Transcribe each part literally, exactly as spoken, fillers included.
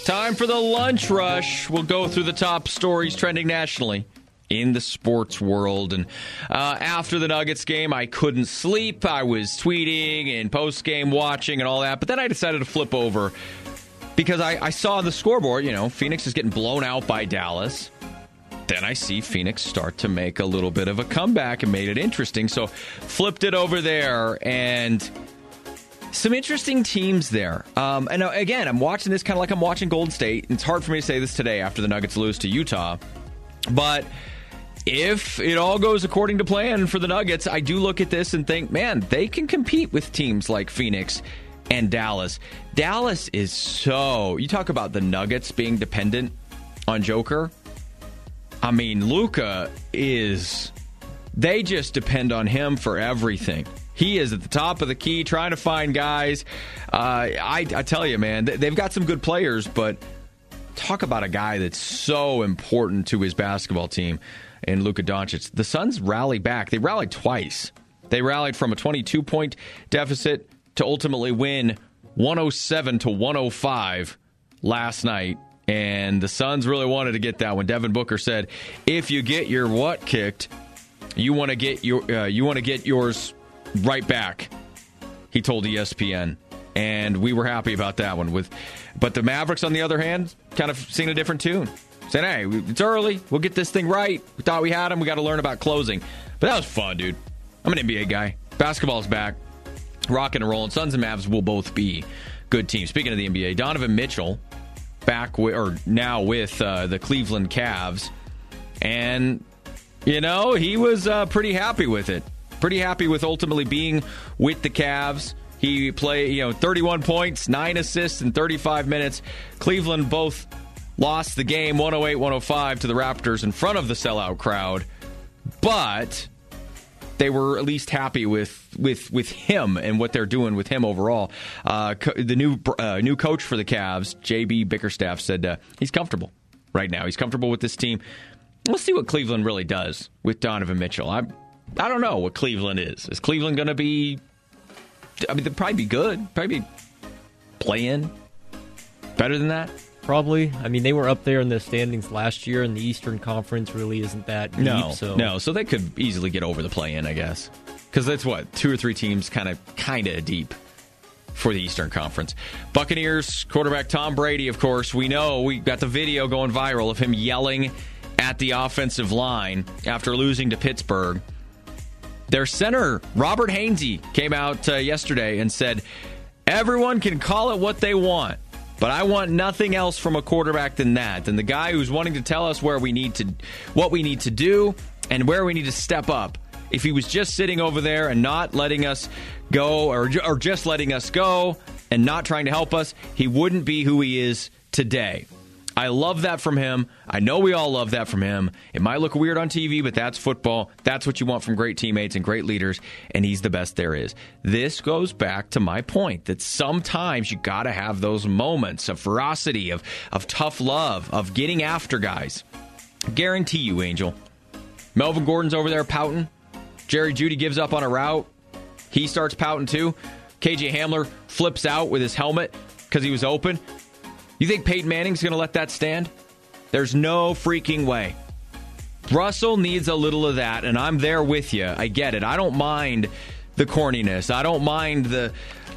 Time for the lunch rush. We'll go through the top stories trending nationally in the sports world. And uh, after the Nuggets game, I couldn't sleep. I was tweeting and post-game watching and all that. But then I decided to flip over because I, I saw the scoreboard. You know, Phoenix is getting blown out by Dallas. Then I see Phoenix start to make a little bit of a comeback and made it interesting. So flipped it over there, and some interesting teams there. Um, and again, I'm watching this kind of like I'm watching Golden State. It's hard for me to say this today after the Nuggets lose to Utah. But if it all goes according to plan for the Nuggets, I do look at this and think, man, they can compete with teams like Phoenix and Dallas. Dallas is so... You talk about the Nuggets being dependent on Joker. I mean, Luka is... They just depend on him for everything. He is at the top of the key trying to find guys. Uh, I, I tell you, man, they've got some good players, but talk about a guy that's so important to his basketball team in Luka Doncic. The Suns rally back. They rallied twice. They rallied from a twenty-two point deficit to ultimately win one oh seven to one oh five last night. And the Suns really wanted to get that one. Devin Booker said, if you get your what kicked, you want to get your uh, you want to get yours right back, he told E S P N. And we were happy about that one. With, But the Mavericks, on the other hand, kind of sing a different tune. Saying, hey, it's early. We'll get this thing right. We thought we had them. We got to learn about closing. But that was fun, dude. I'm an N B A guy. Basketball's back. Rocking and rolling. Suns and Mavs will both be good teams. Speaking of the N B A, Donovan Mitchell back with, or now with uh, the Cleveland Cavs. And, you know, he was uh, pretty happy with it. Pretty happy with ultimately being with the Cavs. He played, you know, thirty-one points, nine assists in thirty-five minutes. Cleveland both lost the game one oh eight one oh five to the Raptors in front of the sellout crowd. But they were at least happy with with, with him and what they're doing with him overall. Uh, co- the new uh, new coach for the Cavs, J B Bickerstaff, said uh, he's comfortable right now. He's comfortable with this team. We'll see what Cleveland really does with Donovan Mitchell. I I don't know what Cleveland is. Is Cleveland going to be... I mean, they'll probably be good. Probably be play-in. Better than that? Probably. I mean, they were up there in the standings last year, and the Eastern Conference really isn't that deep. No, so. no. So they could easily get over the play-in, I guess. Because that's what? Two or three teams kind of kind of deep for the Eastern Conference. Buccaneers quarterback Tom Brady, of course. We know. We got the video going viral of him yelling at the offensive line after losing to Pittsburgh. Their center, Robert Hainsey, came out uh, yesterday and said, everyone can call it what they want, but I want nothing else from a quarterback than that. And the guy who's wanting to tell us where we need to, what we need to do and where we need to step up. If he was just sitting over there and not letting us go, or, or just letting us go and not trying to help us, he wouldn't be who he is today. I love that from him. I know we all love that from him. It might look weird on T V, but that's football. That's what you want from great teammates and great leaders, and he's the best there is. This goes back to my point that sometimes you got to have those moments of ferocity, of, of tough love, of getting after guys. Guarantee you, Angel, Melvin Gordon's over there pouting. Jerry Jeudy gives up on a route. He starts pouting too. K J Hamler flips out with his helmet because he was open. You think Peyton Manning's going to let that stand? There's no freaking way. Russell needs a little of that, and I'm there with you. I get it. I don't mind the corniness. I don't mind the...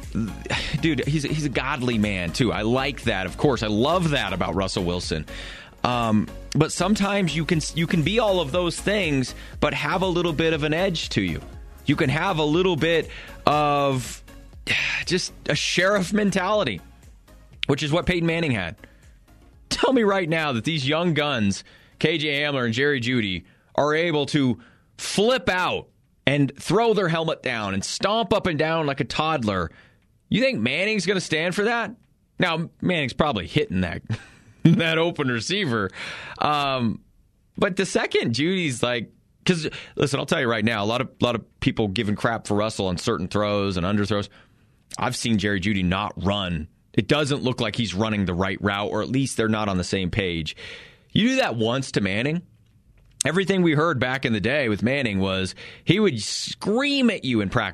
Dude, he's, he's a godly man, too. I like that, of course. I love that about Russell Wilson. Um, but sometimes you can you can be all of those things, but have a little bit of an edge to you. You can have a little bit of just a sheriff mentality, which is what Peyton Manning had. Tell me right now that these young guns, K J Hamler and Jerry Jeudy, are able to flip out and throw their helmet down and stomp up and down like a toddler. You think Manning's going to stand for that? Now, Manning's probably hitting that that open receiver. Um, but the second Judy's like, because, listen, I'll tell you right now, a lot of a lot of people giving crap for Russell on certain throws and underthrows. I've seen Jerry Jeudy not run. It doesn't look like he's running the right route, or at least they're not on the same page. You do that once to Manning. Everything we heard back in the day with Manning was he would scream at you in practice.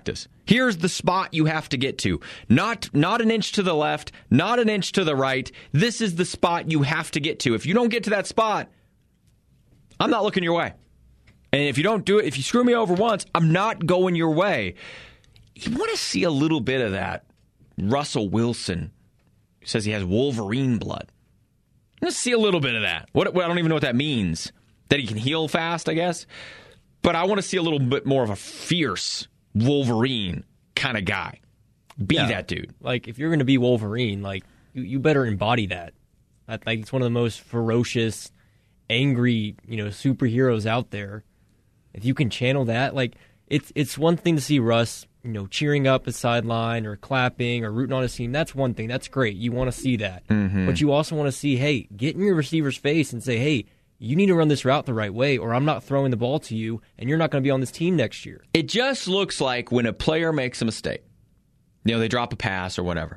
Here's the spot you have to get to. Not not an inch to the left, not an inch to the right. This is the spot you have to get to. If you don't get to that spot, I'm not looking your way. And if you don't do it, if you screw me over once, I'm not going your way. You want to see a little bit of that. Russell Wilson says he has Wolverine blood. Let's see a little bit of that. What, I don't even know what that means. That he can heal fast, I guess. But I want to see a little bit more of a fierce Wolverine kind of guy. Be yeah, that dude. Like, if you're going to be Wolverine, like, you, you better embody that. I think it's one of the most ferocious, angry, you know, superheroes out there. If you can channel that, like, it's it's one thing to see Russ, you know, cheering up his sideline or clapping or rooting on his team. That's one thing. That's great. You want to see that. Mm-hmm. But you also want to see, hey, get in your receiver's face and say, hey, you need to run this route the right way or I'm not throwing the ball to you and you're not going to be on this team next year. It just looks like when a player makes a mistake, you know, they drop a pass or whatever,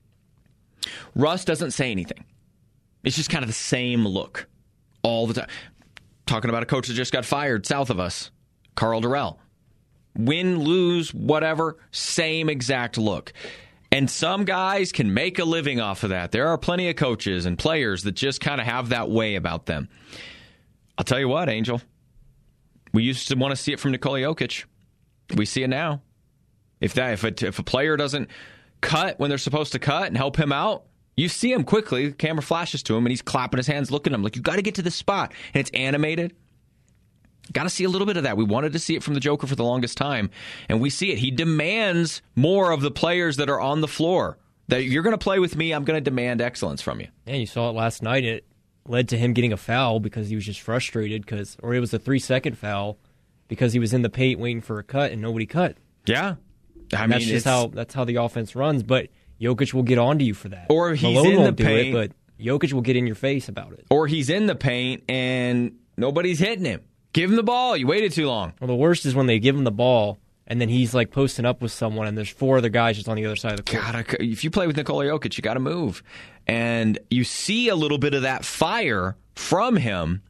Russ doesn't say anything. It's just kind of the same look all the time. Talking about a coach that just got fired south of us, Carl Durrell. Win, lose, whatever, same exact look. And some guys can make a living off of that. There are plenty of coaches and players that just kind of have that way about them. I'll tell you what, Angel. We used to want to see it from Nikola Jokic. We see it now. If that, if a, if a player doesn't cut when they're supposed to cut and help him out, you see him quickly. The camera flashes to him, and he's clapping his hands, looking at him like, you got to get to this spot. And it's animated. Got to see a little bit of that. We wanted to see it from the Joker for the longest time, and we see it. He demands more of the players that are on the floor. That you're going to play with me, I'm going to demand excellence from you. And you saw it last night. It led to him getting a foul because he was just frustrated, because, or it was a three-second foul because he was in the paint waiting for a cut and nobody cut. Yeah. I and mean, that's just how that's how the offense runs, but Jokic will get onto you for that. Or he's Malone in won't the do paint. it, but Jokic will get in your face about it. Or he's in the paint and nobody's hitting him. Give him the ball. You waited too long. Well, the worst is when they give him the ball and then he's like posting up with someone and there's four other guys just on the other side of the court. Gotta, if you play with Nikola Jokic, you got to move. And you see a little bit of that fire from him.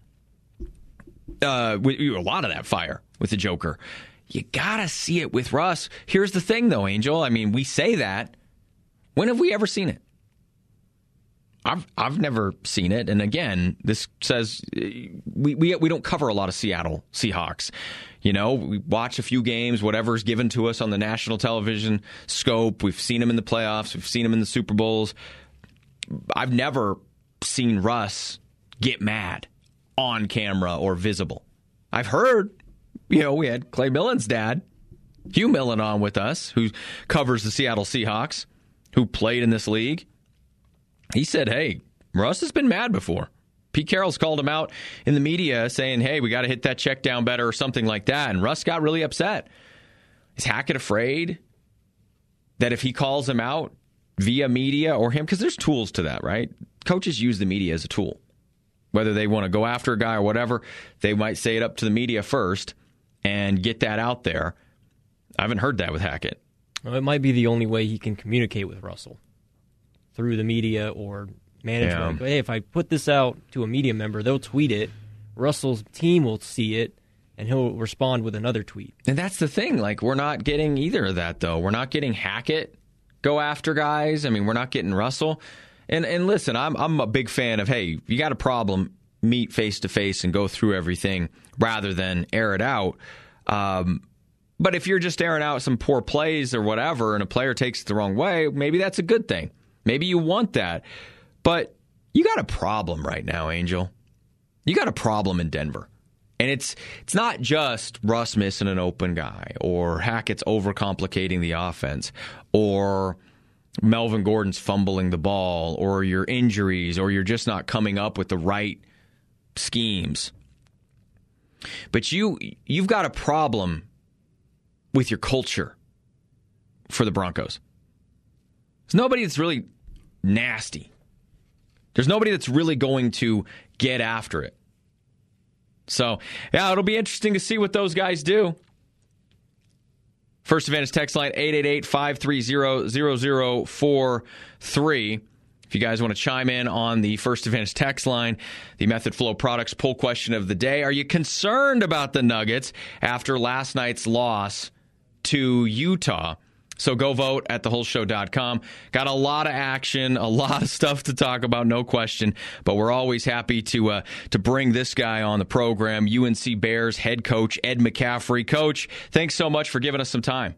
Uh, a lot of that fire with the Joker. You got to see it with Russ. Here's the thing, though, Angel. I mean, we say that. When have we ever seen it? I've I've never seen it, and again, this says we we we don't cover a lot of Seattle Seahawks. You know, we watch a few games, whatever's given to us on the national television scope. We've seen them in the playoffs. We've seen them in the Super Bowls. I've never seen Russ get mad on camera or visible. I've heard, you know, we had Clay Millen's dad, Hugh Millen, on with us, who covers the Seattle Seahawks, who played in this league. He said, hey, Russ has been mad before. Pete Carroll's called him out in the media saying, hey, we got to hit that check down better or something like that. And Russ got really upset. Is Hackett afraid that if he calls him out via media or him, because there's tools to that, right? Coaches use the media as a tool. Whether they want to go after a guy or whatever, they might say it up to the media first and get that out there. I haven't heard that with Hackett. Well, it might be the only way he can communicate with Russell. Through the media or management. Yeah. Hey, if I put this out to a media member, they'll tweet it. Russell's team will see it, and he'll respond with another tweet. And that's the thing. Like, we're not getting either of that, though. We're not getting Hackett go after guys. I mean, we're not getting Russell. And and listen, I'm I'm a big fan of, hey, you got a problem, meet face-to-face and go through everything rather than air it out. Um, but if you're just airing out some poor plays or whatever and a player takes it the wrong way, maybe that's a good thing. Maybe you want that. But you got a problem right now, Angel. You got a problem in Denver. And it's it's not just Russ missing an open guy or Hackett's overcomplicating the offense or Melvin Gordon's fumbling the ball or your injuries or you're just not coming up with the right schemes. But you you've got a problem with your culture for the Broncos. There's nobody that's really nasty. There's nobody that's really going to get after it. So, yeah, it'll be interesting to see what those guys do. First Advantage text line, eight eight eight, five three zero, zero zero four three. If you guys want to chime in on the First Advantage text line, the Method Flow Products poll question of the day. Are you concerned about the Nuggets after last night's loss to Utah? So go vote at the whole show dot com. Got a lot of action, a lot of stuff to talk about, no question. But we're always happy to uh, to bring this guy on the program, U N C Bears head coach Ed McCaffrey. Coach, thanks so much for giving us some time.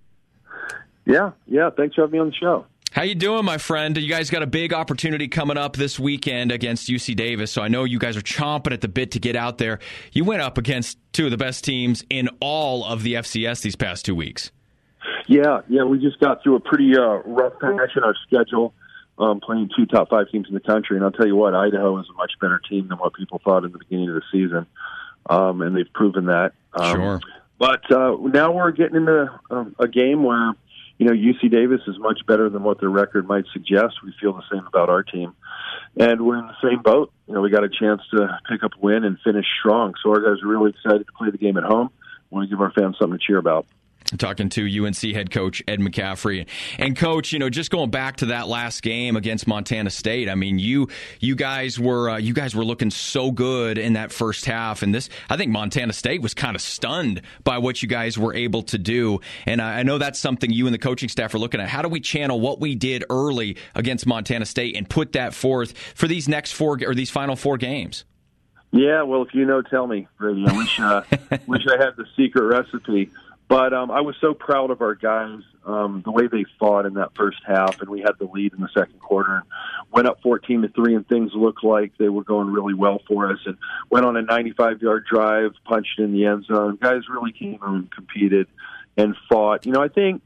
Yeah, yeah. Thanks for having me on the show. How you doing, my friend? You guys got a big opportunity coming up this weekend against U C Davis, so I know you guys are chomping at the bit to get out there. You went up against two of the best teams in all of the F C S these past two weeks. Yeah, yeah. We just got through a pretty uh, rough patch in our schedule, um, playing two top five teams in the country. And I'll tell you what, Idaho is a much better team than what people thought in the beginning of the season, um, and they've proven that. Um, sure. But uh, now we're getting into um, a game where, you know, U C Davis is much better than what their record might suggest. We feel the same about our team. And we're in the same boat. You know, we got a chance to pick up a win and finish strong. So our guys are really excited to play the game at home. We want to give our fans something to cheer about. Talking to U N C head coach Ed McCaffrey. And, Coach, you know, just going back to that last game against Montana State, I mean, you you guys were uh, you guys were looking so good in that first half. And this, I think Montana State was kind of stunned by what you guys were able to do. And I, I know that's something you and the coaching staff are looking at. How do we channel what we did early against Montana State and put that forth for these next four or these final four games? Yeah, well, if you know, tell me, Brady. I wish, uh, wish I had the secret recipe. But um, I was so proud of our guys, um, the way they fought in that first half, and we had the lead in the second quarter. Went up fourteen to three, and things looked like they were going really well for us. And went on a ninety-five yard drive, punched in the end zone. Guys really came and competed and fought. You know, I think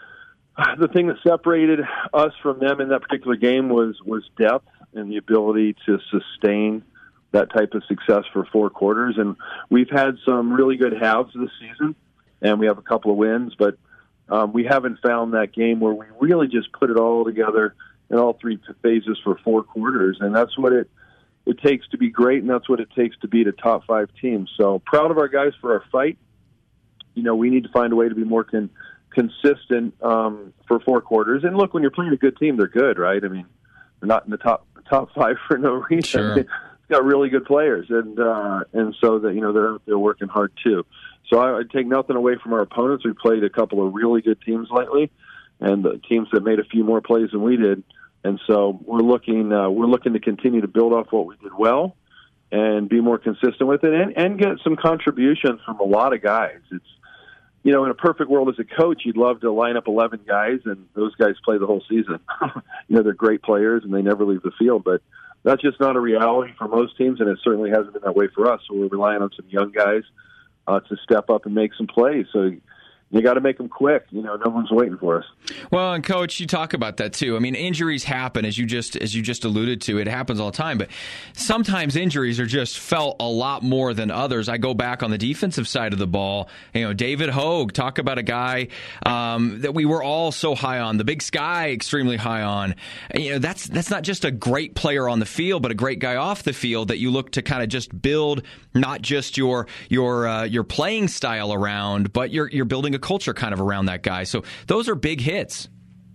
the thing that separated us from them in that particular game was was depth and the ability to sustain that type of success for four quarters. And we've had some really good halves this season, and we have a couple of wins, but um, we haven't found that game where we really just put it all together in all three phases for four quarters. And that's what it, it takes to be great, and that's what it takes to beat a top five team. So proud of our guys for our fight. You know, we need to find a way to be more con- consistent um, for four quarters. And look, when you're playing a good team, they're good, right? I mean, they're not in the top top five for no reason. Sure. It's got really good players, and uh, and so that, you know, they're out there working hard too. So I, I take nothing away from our opponents. We played a couple of really good teams lately, and the teams that made a few more plays than we did. And so we're looking uh, we're looking to continue to build off what we did well and be more consistent with it, and, and get some contributions from a lot of guys. It's, you know, in a perfect world as a coach, you'd love to line up eleven guys and those guys play the whole season. You know, they're great players and they never leave the field, but that's just not a reality for most teams, and it certainly hasn't been that way for us. So we're relying on some young guys uh, to step up and make some plays. So you got to make them quick. You know, no one's waiting for us. Well, and Coach, you talk about that too. I mean, injuries happen, as you just as you just alluded to. It happens all the time, but sometimes injuries are just felt a lot more than others. I go back on the defensive side of the ball. You know, David Hogue, talk about a guy um, that we were all so high on. The Big Sky, extremely high on. And, you know, that's that's not just a great player on the field, but a great guy off the field that you look to kind of just build not just your your uh, your playing style around, but you're you're building a culture kind of around that guy. So those are big hits.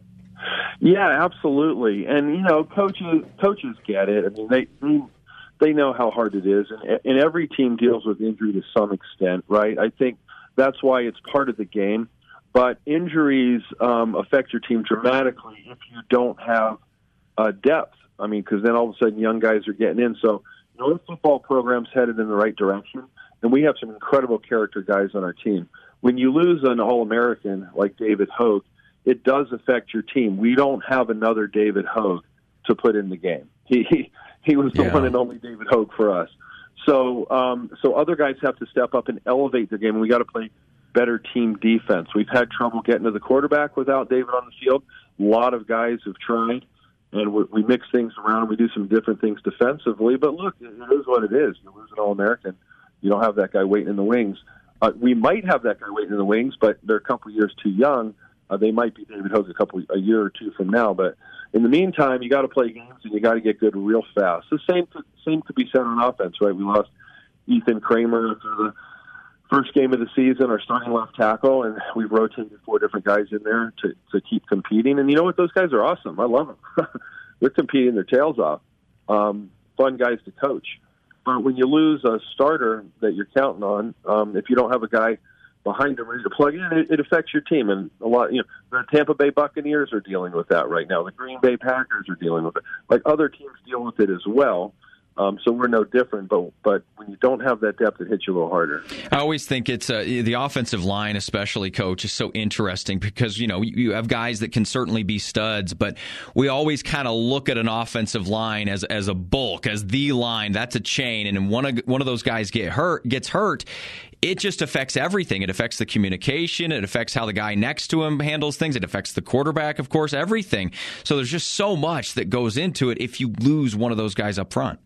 Yeah, absolutely. And, you know, coaches coaches get it. I mean, they they know how hard it is. And, and every team deals with injury to some extent, right? I think that's why it's part of the game. But injuries um, affect your team dramatically if you don't have uh, depth. I mean, because then all of a sudden young guys are getting in. So, you know, the football program's headed in the right direction. And we have some incredible character guys on our team. When you lose an All-American like David Hogue, it does affect your team. We don't have another David Hogue to put in the game. He he, he was the yeah. one and only David Hogue for us. So um, so other guys have to step up and elevate their game, and we got to play better team defense. We've had trouble getting to the quarterback without David on the field. A lot of guys have tried, and we, we mix things around. We do some different things defensively. But look, it is what it is. You lose an All-American, you don't have that guy waiting in the wings. Uh, we might have that guy waiting in the wings, but they're a couple years too young. Uh, they might be David Hogue a couple a year or two from now. But in the meantime, you got to play games and you got to get good real fast. The same same could be said on offense, right? We lost Ethan Kramer after the first game of the season, our starting left tackle, and we've rotated four different guys in there to to keep competing. And you know what? Those guys are awesome. I love them. They're competing their tails off. Um, fun guys to coach. But when you lose a starter that you're counting on, um, if you don't have a guy behind them ready to plug in, it, it affects your team. And a lot, you know, the Tampa Bay Buccaneers are dealing with that right now. The Green Bay Packers are dealing with it. Like other teams deal with it as well. Um, so we're no different, but but when you don't have that depth, it hits you a little harder. I always think it's uh, the offensive line, especially, Coach, is so interesting because, you know, you have guys that can certainly be studs, but we always kind of look at an offensive line as as a bulk, as the line. That's a chain, and when one of one of those guys get hurt, gets hurt, it just affects everything. It affects the communication. It affects how the guy next to him handles things. It affects the quarterback, of course, everything. So there's just so much that goes into it if you lose one of those guys up front.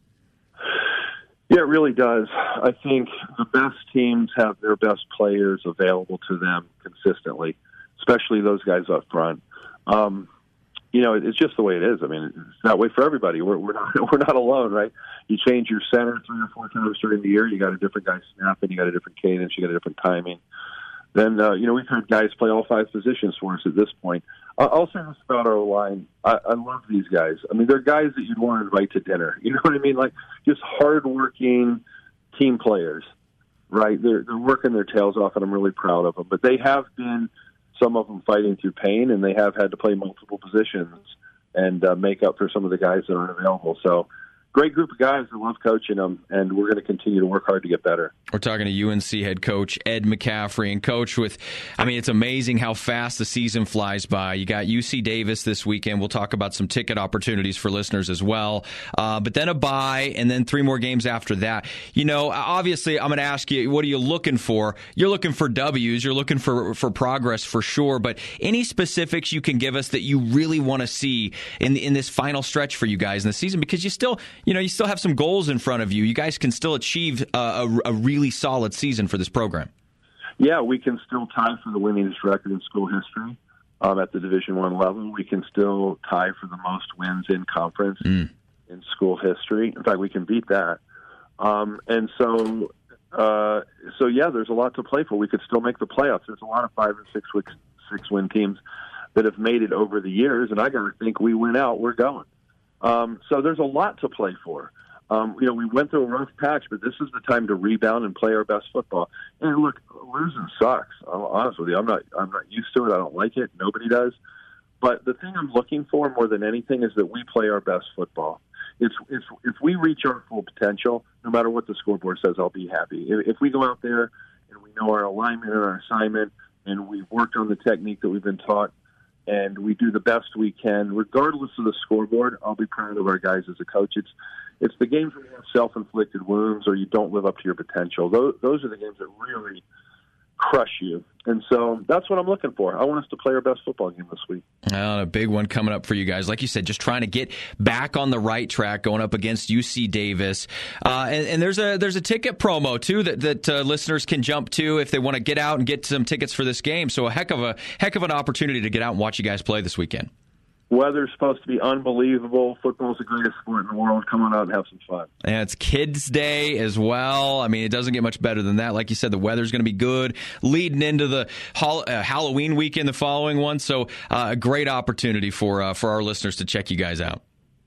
Yeah, it really does. I think the best teams have their best players available to them consistently, especially those guys up front. Um, you know, it's just the way it is. I mean, it's that way for everybody. We're, we're not we're not alone, right? You change your center three or four times during the year, you got a different guy snapping, you got a different cadence, you got a different timing. Then, uh, you know, we've had guys play all five positions for us at this point. Uh, I'll say this about our line. I, I love these guys. I mean, they're guys that you'd want to invite to dinner. You know what I mean? Like, just hardworking team players, right? They're, they're working their tails off, and I'm really proud of them. But they have been, some of them, fighting through pain, and they have had to play multiple positions and uh, make up for some of the guys that aren't available. So, great group of guys. I love coaching them, and we're going to continue to work hard to get better. We're talking to U N C head coach Ed McCaffrey. And, Coach, with, I mean, it's amazing how fast the season flies by. You got U C Davis this weekend. We'll talk about some ticket opportunities for listeners as well. Uh, but then a bye, and then three more games after that. You know, obviously, I'm going to ask you, what are you looking for? You're looking for W's. You're looking for, for progress for sure. But any specifics you can give us that you really want to see in in this final stretch for you guys in the season? Because you still, you know, you still have some goals in front of you. You guys can still achieve uh, a, a really solid season for this program. Yeah, we can still tie for the winningest record in school history um, at the Division One level. We can still tie for the most wins in conference mm. in school history. In fact, we can beat that. Um, and so, uh, so yeah, there's a lot to play for. We could still make the playoffs. There's a lot of five and six week, six win teams that have made it over the years, and I got to think we win out, we're going. Um, so there's a lot to play for. Um, you know, we went through a rough patch, but this is the time to rebound and play our best football. And look, losing sucks. I'm honest with you. I'm not. I'm not used to it. I don't like it. Nobody does. But the thing I'm looking for more than anything is that we play our best football. It's, it's if we reach our full potential, no matter what the scoreboard says, I'll be happy. If, if we go out there and we know our alignment and our assignment, and we've worked on the technique that we've been taught, and we do the best we can, regardless of the scoreboard, I'll be proud of our guys as a coach. It's it's the games where you have self-inflicted wounds or you don't live up to your potential. Those, those are the games that really crush you. And so that's what I'm looking for. I want us to play our best football game this week. Uh, a big one coming up for you guys. Like you said, just trying to get back on the right track, going up against U C Davis. Uh, and, and there's a there's a ticket promo, too, that, that uh, listeners can jump to if they want to get out and get some tickets for this game. So a heck of a heck of an opportunity to get out and watch you guys play this weekend. Weather's supposed to be unbelievable. Football's the greatest sport in the world. Come on out and have some fun. And it's Kids Day as well. I mean, it doesn't get much better than that. Like you said, the weather's going to be good leading into the hol- uh, Halloween weekend, the following one. So uh, a great opportunity for uh, for our listeners to check you guys out.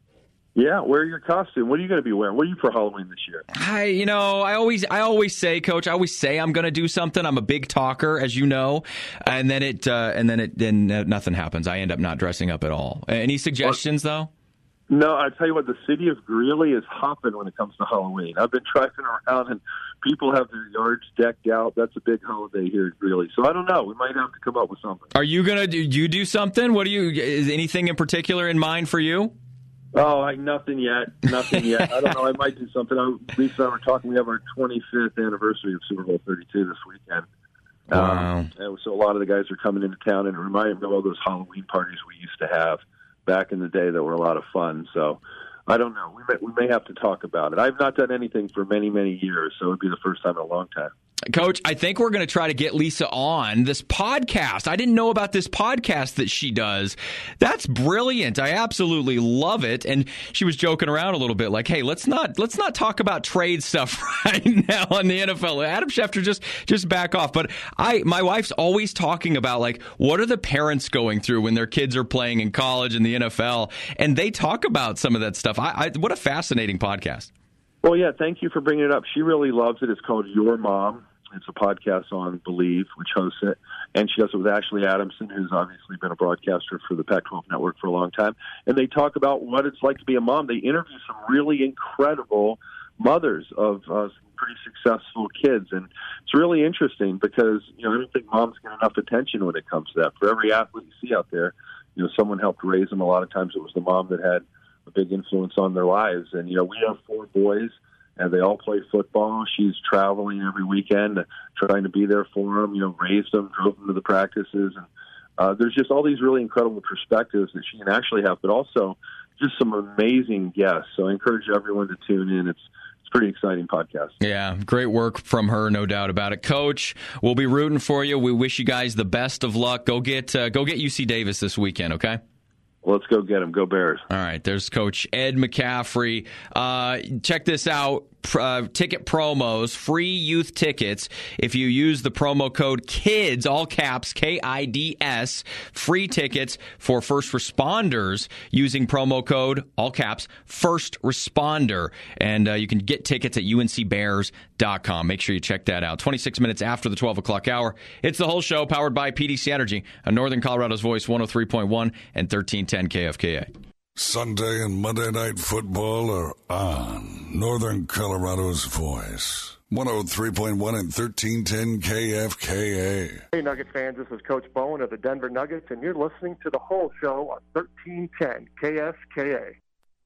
Yeah, wear your costume. What are you going to be wearing? What are you for Halloween this year? I, you know, I always, I always say, Coach, I always say I'm going to do something. I'm a big talker, as you know, and then it, uh, and then it, then uh, nothing happens. I end up not dressing up at all. Any suggestions, though? No, I tell you what, the city of Greeley is hopping when it comes to Halloween. I've been driving around, and people have their yards decked out. That's a big holiday here in Greeley. So I don't know. We might have to come up with something. Are you going to do? You do something? What do you? Is anything in particular in mind for you? Oh, like nothing yet. Nothing yet. I don't know. I might do something. I, Lisa and I were talking. We have our twenty-fifth anniversary of Super Bowl thirty-two this weekend. Wow. Um, and so a lot of the guys are coming into town, and it reminded me of all those Halloween parties we used to have back in the day that were a lot of fun. So I don't know. We may, we may have to talk about it. I've not done anything for many, many years, so it would be the first time in a long time. Coach, I think we're going to try to get Lisa on this podcast. I didn't know about this podcast that she does. That's brilliant. I absolutely love it. And she was joking around a little bit like, hey, let's not let's not talk about trade stuff right now on the N F L. Adam Schefter, just just back off. But I my wife's always talking about, like, what are the parents going through when their kids are playing in college and the N F L? And they talk about some of that stuff. I, I what a fascinating podcast. Well, yeah, thank you for bringing it up. She really loves it. It's called Your Mom. It's a podcast on Believe, which hosts it. And she does it with Ashley Adamson, who's obviously been a broadcaster for the Pac twelve Network for a long time. And they talk about what it's like to be a mom. They interview some really incredible mothers of uh, some pretty successful kids. And it's really interesting because, you know, I don't think moms get enough attention when it comes to that. For every athlete you see out there, you know, someone helped raise them. A lot of times it was the mom that had a big influence on their lives. And, you know, we have four boys, and they all play football. She's traveling every weekend, trying to be there for them, you know, raised them, drove them to the practices. And uh, there's just all these really incredible perspectives that she can actually have, but also just some amazing guests. So I encourage everyone to tune in. It's pretty exciting podcast. Yeah, great work from her, no doubt about it. Coach, we'll be rooting for you. We wish you guys the best of luck. Go get uh, go get U C Davis this weekend, okay? Let's go get them. Go Bears. All right, there's Coach Ed McCaffrey. Uh, check this out. Uh, ticket promos, free youth tickets. If you use the promo code KIDS, all caps, K I D S, free tickets for first responders using promo code, all caps, first responder. And uh, you can get tickets at U N C Bears dot com. Make sure you check that out. twenty-six minutes after the twelve o'clock hour. It's the whole show powered by P D C Energy, a Northern Colorado's Voice, one oh three point one and thirteen ten K F K A. Sunday and Monday Night Football are on Northern Colorado's Voice, one oh three point one and thirteen ten K F K A. Hey, Nugget fans, this is Coach Bowen of the Denver Nuggets, and you're listening to the whole show on thirteen ten K F K A.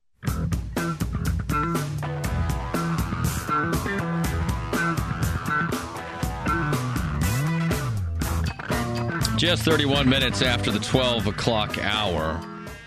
Just thirty-one minutes after the twelve o'clock hour.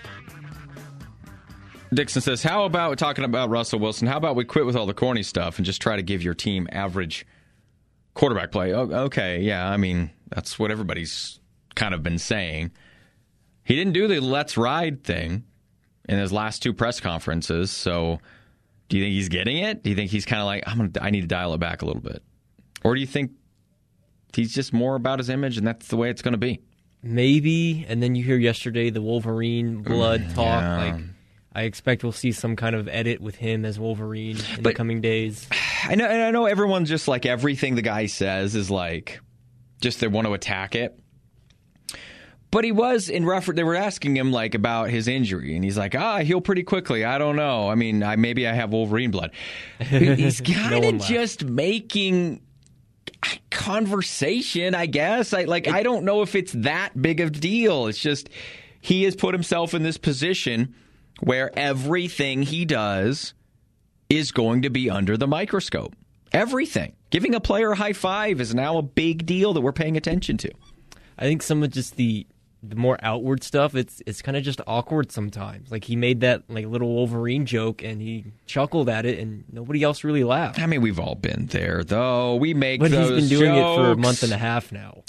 Dixon says, how about, talking about Russell Wilson, how about we quit with all the corny stuff and just try to give your team average quarterback play? Oh, okay, yeah, I mean, that's what everybody's kind of been saying. He didn't do the let's ride thing in his last two press conferences, so do you think he's getting it? Do you think he's kind of like, I'm gonna, I need to dial it back a little bit? Or do you think he's just more about his image and that's the way it's going to be? Maybe, and then you hear yesterday the Wolverine blood talk, yeah. like, I expect we'll see some kind of edit with him as Wolverine in but, the coming days. I know, and I know everyone's just like, everything the guy says is like, just they want to attack it. But he was in reference, they were asking him like about his injury, and he's like, ah, I heal pretty quickly. I don't know. I mean, I maybe I have Wolverine blood. He's kind of no just making conversation, I guess. I like, it, I don't know if it's that big of a deal. It's just he has put himself in this position where everything he does is going to be under the microscope. Everything. Giving a player a high five is now a big deal that we're paying attention to. I think some of just the the more outward stuff, it's it's kind of just awkward sometimes. Like, he made that like little Wolverine joke, and he chuckled at it, and nobody else really laughed. I mean, we've all been there, though. We make but those But he's been doing jokes. it for a month and a half now.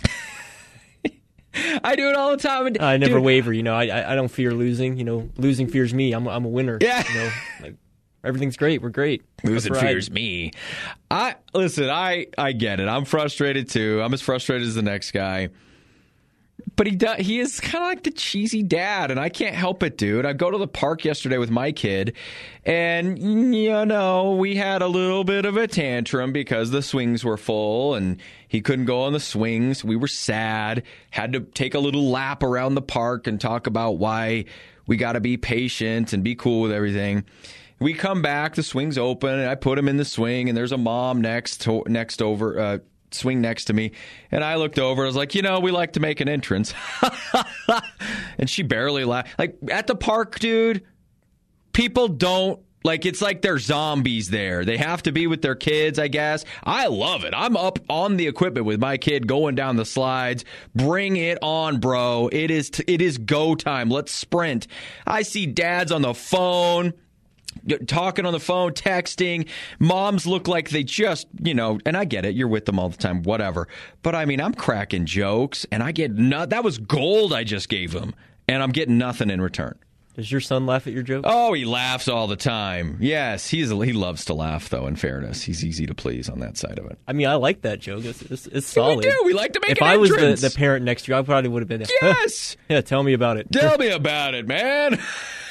I do it all the time. And, I never dude, waver. You know, I I don't fear losing. You know, losing fears me. I'm I'm a winner. Yeah. You know, like, everything's great. We're great. Losing fears me. I listen. I I get it. I'm frustrated too. I'm as frustrated as the next guy. But he does, he is kind of like the cheesy dad, and I can't help it, dude. I go to the park yesterday with my kid, and, you know, we had a little bit of a tantrum because the swings were full, and he couldn't go on the swings. We were sad, had to take a little lap around the park and talk about why we got to be patient and be cool with everything. We come back, the swing's open, and I put him in the swing, and there's a mom next to, next over uh swing next to me, and I looked over. I was like, you know, we like to make an entrance. And she barely laughed. Like, at the park, dude, people don't, like, it's like they're zombies there. They have to be with their kids, I guess. I love it. I'm up on the equipment with my kid going down the slides. Bring it on, bro. It is t- it is go time. Let's sprint. I see dads on the phone, talking on the phone, texting. Moms look like they just, you know, and I get it. You're with them all the time, whatever. But, I mean, I'm cracking jokes, and I get no, that was gold I just gave him, and I'm getting nothing in return. Does your son laugh at your jokes? Oh, he laughs all the time. Yes, he's he loves to laugh, though, in fairness. He's easy to please on that side of it. I mean, I like that joke. It's, it's, it's solid. We do. We like to make if an I entrance. was the, the parent next to you, I probably would have been there. Yes. Yeah, tell me about it. Tell me about it, man.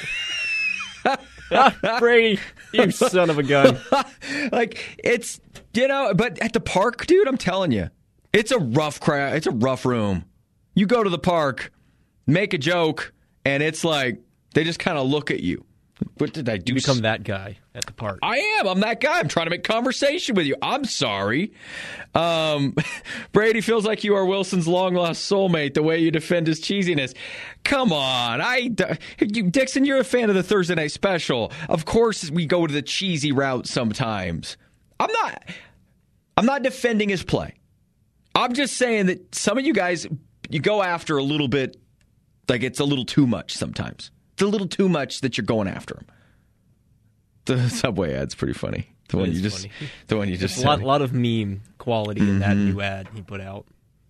Brady, you son of a gun. Like, it's You know, but at the park, dude, I'm telling you, it's a rough crowd. It's a rough room. You go to the park, make a joke, and it's like they just kind of look at you. What did I do? You become that guy at the park. I am. I'm that guy. I'm trying to make conversation with you. I'm sorry. Um, Brady feels like you are Wilson's long-lost soulmate, the way you defend his cheesiness. Come on. I, you, Dixon, you're a fan of the Thursday Night Special. Of course we go to the cheesy route sometimes. I'm not, I'm not defending his play. I'm just saying that some of you guys, you go after a little bit, like it's a little too much sometimes. It's a little too much that you're going after him. The Subway ad's pretty funny. The one you just, funny. the one you just. A lot, lot of meme quality mm-hmm. in that new ad he put out.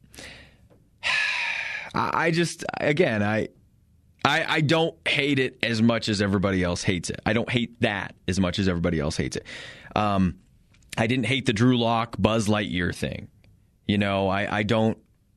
I just, again, I, I, I don't hate it as much as everybody else hates it. I don't hate that as much as everybody else hates it. Um, I didn't hate the Drew Lock Buzz Lightyear thing. You know, I, I don't.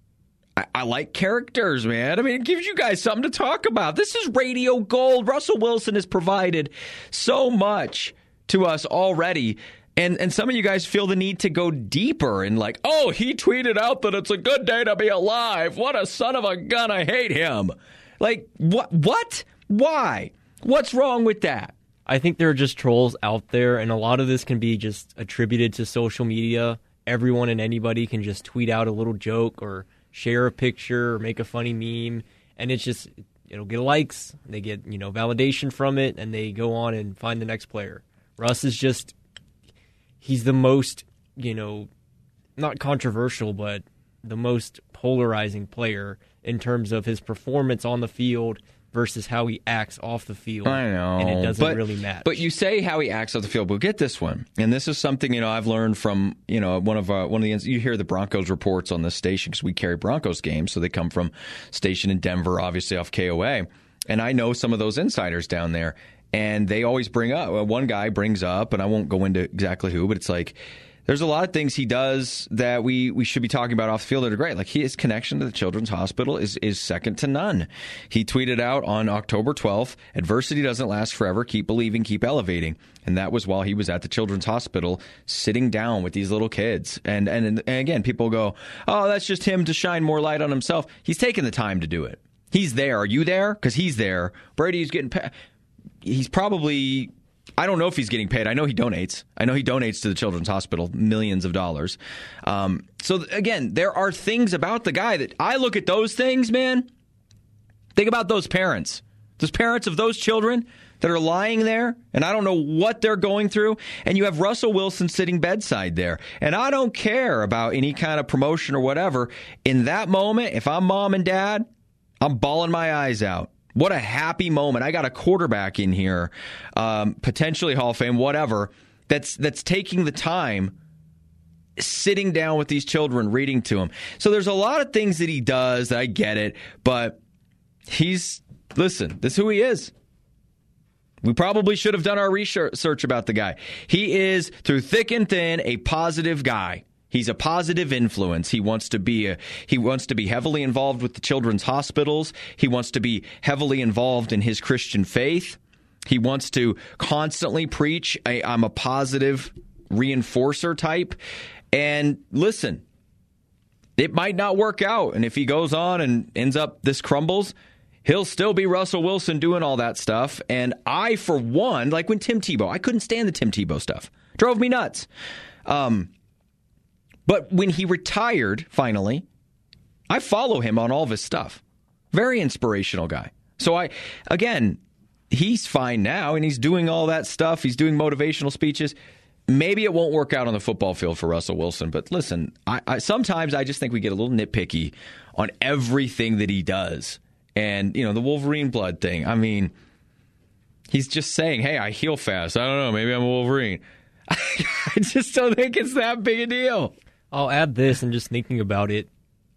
I, I like characters, man. I mean, it gives you guys something to talk about. This is radio gold. Russell Wilson has provided so much to us already. And and some of you guys feel the need to go deeper and like, oh, he tweeted out that it's a good day to be alive. What a son of a gun. I hate him. Like, what? What? Why? What's wrong with that? I think there are just trolls out there, and a lot of this can be just attributed to social media. Everyone and anybody can just tweet out a little joke or share a picture or make a funny meme, and it's just, it'll get likes. They get, you know, validation from it, and they go on and find the next player. Russ is just, he's the most, you know, not controversial, but the most polarizing player in terms of his performance on the field versus how he acts off the field. I know. And it doesn't but, really match. But you say how he acts off the field, but get this one. And this is something, you know, I've learned from, you know, one of uh, one of the, you hear the Broncos reports on this station because we carry Broncos games. So they come from station in Denver, obviously off K O A. And I know some of those insiders down there. And they always bring up, well, one guy brings up, and I won't go into exactly who, but it's like, there's a lot of things he does that we, we should be talking about off the field that are great. Like his connection to the Children's Hospital is, is second to none. He tweeted out on October twelfth, adversity doesn't last forever. Keep believing, keep elevating. And that was while he was at the Children's Hospital sitting down with these little kids. And, and, and again, people go, oh, that's just him to shine more light on himself. He's taking the time to do it. He's there. Are you there? Because he's there. Brady's getting paid. He's probably... I don't know if he's getting paid. I know he donates. I know he donates to the Children's Hospital millions of dollars. Um, so, again, there are things about the guy that I look at those things, man. Think about those parents. Those parents of those children that are lying there, and I don't know what they're going through. And you have Russell Wilson sitting bedside there. And I don't care about any kind of promotion or whatever. In that moment, if I'm mom and dad, I'm bawling my eyes out. What a happy moment. I got a quarterback in here, um, potentially Hall of Fame, whatever, that's that's taking the time, sitting down with these children, reading to them. So there's a lot of things that he does that I get it, but he's, listen, this is who he is. We probably should have done our research about the guy. He is, through thick and thin, a positive guy. He's a positive influence. He wants to be a, he wants to be heavily involved with the children's hospitals. He wants to be heavily involved in his Christian faith. He wants to constantly preach, a, I'm a positive reinforcer type. And listen, it might not work out. And if he goes on and ends up this crumbles, he'll still be Russell Wilson doing all that stuff. And I, for one, like when Tim Tebow, I couldn't stand the Tim Tebow stuff. Drove me nuts. Um, But when he retired, finally, I follow him on all of his stuff. Very inspirational guy. So, I again, he's fine now, and he's doing all that stuff. He's doing motivational speeches. Maybe it won't work out on the football field for Russell Wilson. But listen, I, I, sometimes I just think we get a little nitpicky on everything that he does. And, you know, the Wolverine blood thing. I mean, he's just saying, hey, I heal fast. I don't know. Maybe I'm a Wolverine. I just don't think it's that big a deal. I'll add this, and just thinking about it,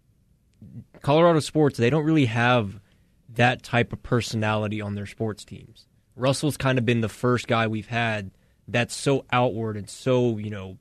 Colorado sports, they don't really have that type of personality on their sports teams. Russell's kind of been the first guy we've had that's so outward and so, you know,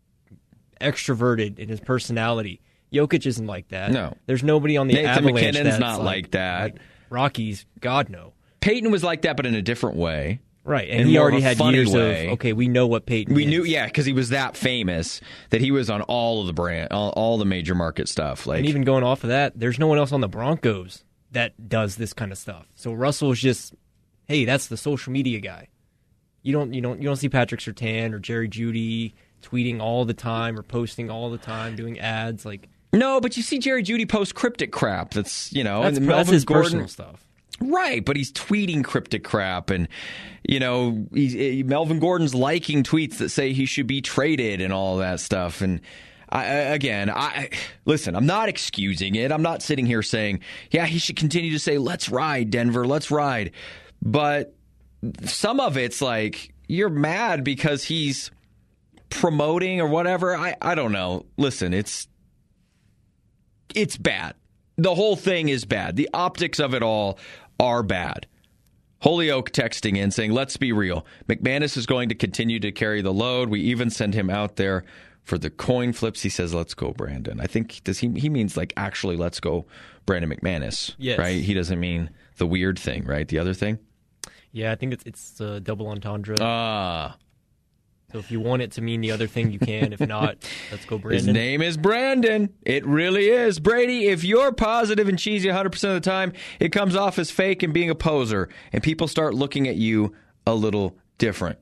extroverted in his personality. Jokic isn't like that. No. There's nobody on the Nathan Avalanche McKinnon's that's not like, like that. Like Rockies, God no. Peyton was like that, but in a different way. Right, and in he more already of a had funny years way. of, okay, we know what Peyton We is. knew, yeah, because he was that famous that he was on all of the brand, all, all the major market stuff. Like, And even going off of that, there's no one else on the Broncos that does this kind of stuff. So Russell is just, hey, that's the social media guy. You don't, you don't, you don't see Patrick Surtain or Jerry Jeudy tweeting all the time or posting all the time, doing ads. Like, no, but you see Jerry Jeudy post cryptic crap. That's you know, that's, and that's Melvin his Gordon, personal stuff. right? But he's tweeting cryptic crap, and you know, he's, he, Melvin Gordon's liking tweets that say he should be traded and all that stuff. And I, again, I listen. I'm not excusing it. I'm not sitting here saying, yeah, he should continue to say, "Let's ride, Denver, let's ride." But some of it's like you're mad because he's promoting or whatever. I, I don't know. Listen, it's it's bad. The whole thing is bad. The optics of it all are bad. Holyoke texting in saying, let's be real. McManus is going to continue to carry the load. We even send him out there for the coin flips. He says, let's go, Brandon. I think does he he means like actually let's go, Brandon McManus. Yes. Right? He doesn't mean the weird thing, right? The other thing? Yeah, I think it's it's a double entendre. Ah. So if you want it to mean the other thing, you can. If not, let's go, Brandon. His name is Brandon. It really is. Brady, if you're positive and cheesy one hundred percent of the time, it comes off as fake and being a poser, and people start looking at you a little different.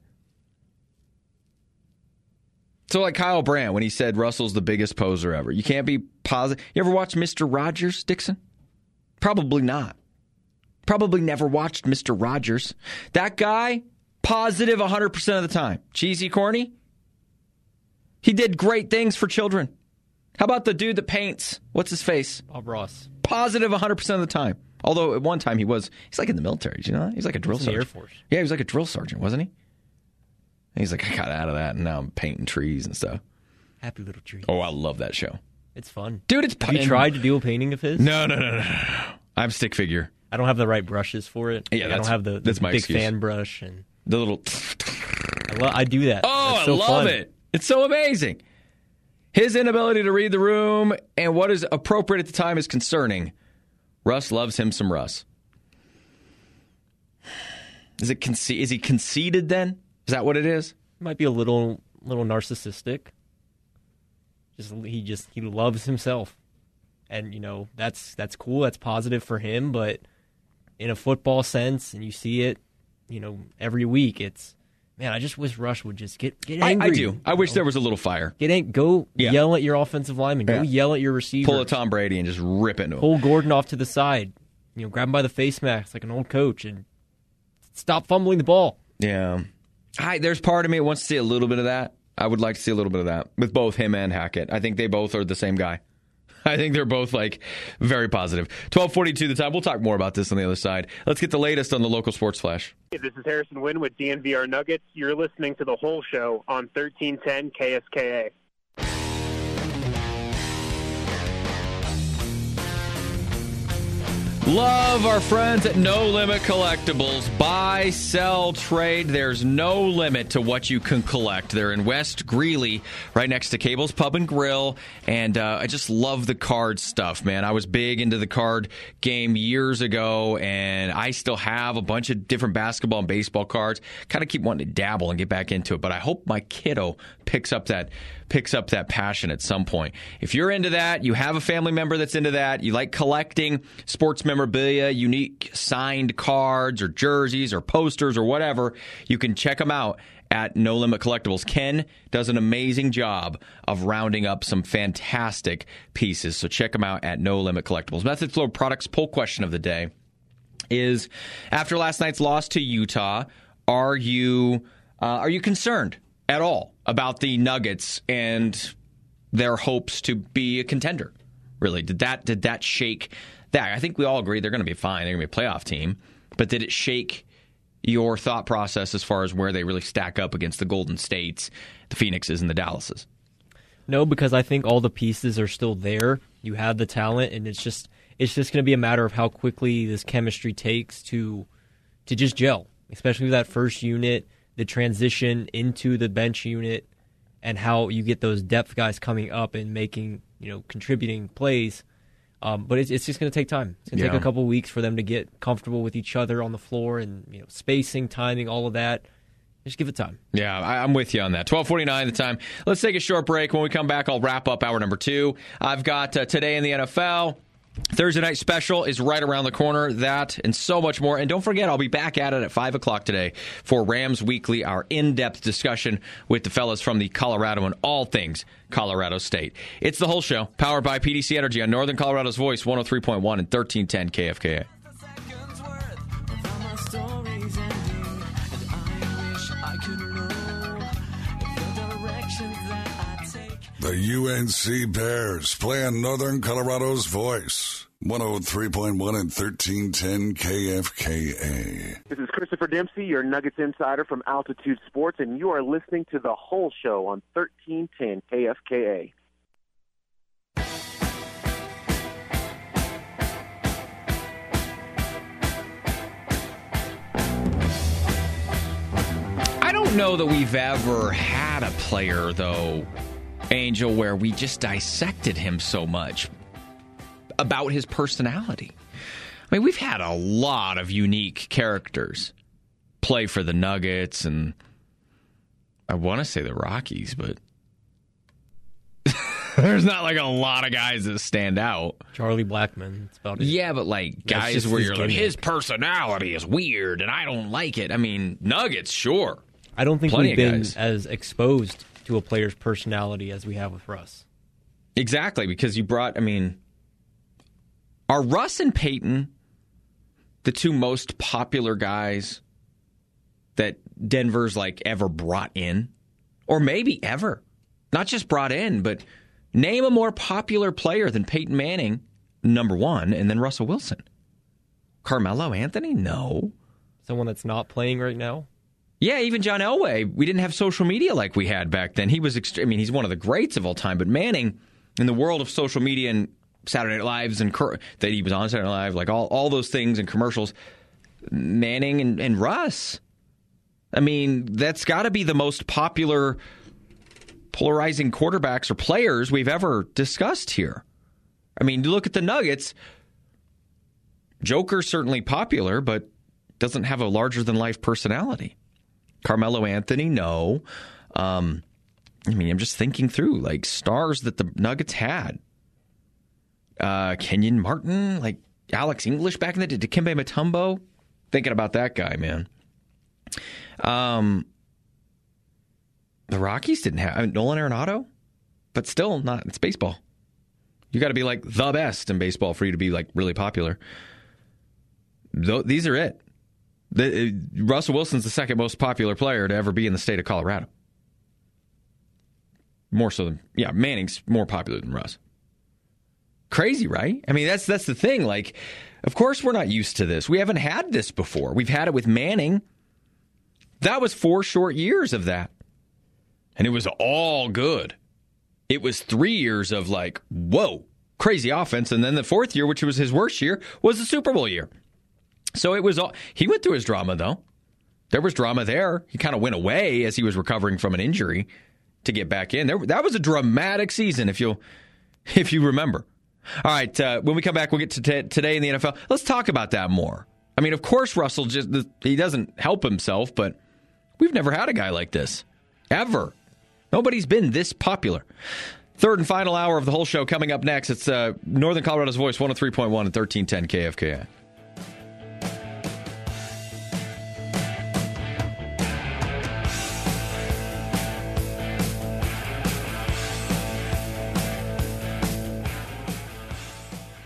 So like Kyle Brandt, when he said Russell's the biggest poser ever. You can't be positive. You ever watch Mister Rogers, Dixon? Probably not. Probably never watched Mister Rogers. That guy... positive one hundred percent of the time. Cheesy, corny? He did great things for children. How about the dude that paints? What's his face? Bob Ross. Positive one hundred percent of the time. Although at one time he was, he's like in the military, did you know that? He's like a drill He's in the sergeant. Air Force. Yeah, he was like a drill sergeant, wasn't he? And he's like, I got out of that and now I'm painting trees and stuff. Happy Little Tree. Oh, I love that show. It's fun. Dude, it's Have you tried to do a painting of his? No, no, no, no, no. no. I'm stick figure. I don't have the right brushes for it. Yeah, Like, I don't have the, the that's my big excuse. fan brush. And The little... I, lo- I do that. Oh, That's so I love fun. it. It's so amazing. His inability to read the room and what is appropriate at the time is concerning. Russ loves him some Russ. Is it conce- is he conceited then? Is that what it is? Might be a little little narcissistic. Just he just he loves himself. And you know, that's that's cool, that's positive for him, but in a football sense, and you see it, you know, every week, it's man, I just wish Rush would just get, get I, angry. I do. I wish there was a little fire. Get ang- go Yeah. yell at your offensive lineman. Go Yeah. yell at your receiver. Pull a Tom Brady and just rip into him. Pull Gordon off to the side. You know, grab him by the face mask like an old coach and stop fumbling the ball. Yeah. I, there's part of me that wants to see a little bit of that. I would like to see a little bit of that with both him and Hackett. I think they both are the same guy. I think they're both like very positive. twelve forty-two the time. We'll talk more about this on the other side. Let's get the latest on the local sports flash. Hey, this is Harrison Wynn with D N V R Nuggets. You're listening to The Whole Show on thirteen ten K S K A. Love our friends at No Limit Collectibles. Buy, sell, trade. There's no limit to what you can collect. They're in West Greeley, right next to Cable's Pub and Grill. And uh, I just love the card stuff, man. I was big into the card game years ago, and I still have a bunch of different basketball and baseball cards. Kind of keep wanting to dabble and get back into it, but I hope my kiddo picks up that picks up that passion at some point. If you're into that, you have a family member that's into that, you like collecting sports memorabilia, unique signed cards or jerseys or posters or whatever, you can check them out at No Limit Collectibles. Ken does an amazing job of rounding up some fantastic pieces, so check them out at No Limit Collectibles. Method Flow Products poll question of the day is, after last night's loss to Utah, are you uh, are you concerned at all about the Nuggets and their hopes to be a contender? Really, did that did that shake that? I think we all agree they're going to be fine. They're going to be a playoff team. But did it shake your thought process as far as where they really stack up against the Golden States, the Phoenixes, and the Dallases? No, because I think all the pieces are still there. You have the talent, and it's just it's just going to be a matter of how quickly this chemistry takes to to just gel, especially with that first unit, the transition into the bench unit, and how you get those depth guys coming up and making, you know, contributing plays. Um, but it's, it's just going to take time. It's going to Yeah. take a couple weeks for them to get comfortable with each other on the floor and you know spacing, timing, all of that. Just give it time. Yeah, I, I'm with you on that. twelve forty-nine the time. Let's take a short break. When we come back, I'll wrap up hour number two. I've got uh, Today in the N F L. Thursday night special is right around the corner. That and so much more. And don't forget, I'll be back at it at five o'clock today for Rams Weekly, our in-depth discussion with the fellas from the Colorado and all things Colorado State. It's the whole show, powered by P D C Energy on Northern Colorado's Voice, one oh three point one and thirteen ten K F K A. The U N C Bears play on Northern Colorado's Voice, one oh three point one and thirteen ten K F K A. This is Christopher Dempsey, your Nuggets insider from Altitude Sports, and you are listening to The Whole Show on thirteen ten K F K A. I don't know that we've ever had a player, though, Angel, where we just dissected him so much about his personality. I mean, we've had a lot of unique characters play for the Nuggets and I want to say the Rockies, but there's not like a lot of guys that stand out. Charlie Blackmon, that's about it. Yeah, but like That's guys just where his you're like, gimmick. his personality is weird and I don't like it. I mean, Nuggets, sure. I don't think Plenty we've of been guys. as exposed to a player's personality as we have with Russ. Exactly, because you brought, I mean, are Russ and Peyton the two most popular guys that Denver's like ever brought in? Or maybe ever. Not just brought in, but name a more popular player than Peyton Manning, number one, and then Russell Wilson. Carmelo Anthony? No. Someone that's not playing right now? Yeah, even John Elway. We didn't have social media like we had back then. He was, ext- I mean, he's one of the greats of all time. But Manning, in the world of social media and Saturday Night Lives and cur- that he was on Saturday Night Live, like all, all those things and commercials, Manning and, and Russ. I mean, that's got to be the most popular polarizing quarterbacks or players we've ever discussed here. I mean, you look at the Nuggets. Joker's certainly popular, but doesn't have a larger-than-life personality. Carmelo Anthony, no. Um, I mean, I'm just thinking through, like, stars that the Nuggets had. Uh, Kenyon Martin, like Alex English back in the day, Dikembe Mutombo. Thinking about that guy, man. Um, the Rockies didn't have I mean, Nolan Arenado, but still not. It's baseball. You got to be, like, the best in baseball for you to be, like, really popular. Th- these are it. The, uh, Russell Wilson's the second most popular player to ever be in the state of Colorado. More so than, yeah, Manning's more popular than Russ. Crazy, right? I mean, that's that's the thing. Like, of course we're not used to this. We haven't had this before. We've had it with Manning. That was four short years of that. And it was all good. It was three years of like, whoa, crazy offense. And then the fourth year, which was his worst year, was the Super Bowl year. So it was all, he went through his drama, though. There was drama there. He kind of went away as he was recovering from an injury to get back in. There, that was a dramatic season, if you'll, if you remember. All right, uh, when we come back, we'll get to t- today in the N F L. Let's talk about that more. I mean, of course, Russell just he doesn't help himself, but we've never had a guy like this ever. Nobody's been this popular. Third and final hour of the whole show coming up next. It's uh, Northern Colorado's Voice, one oh three point one and thirteen ten K F K A.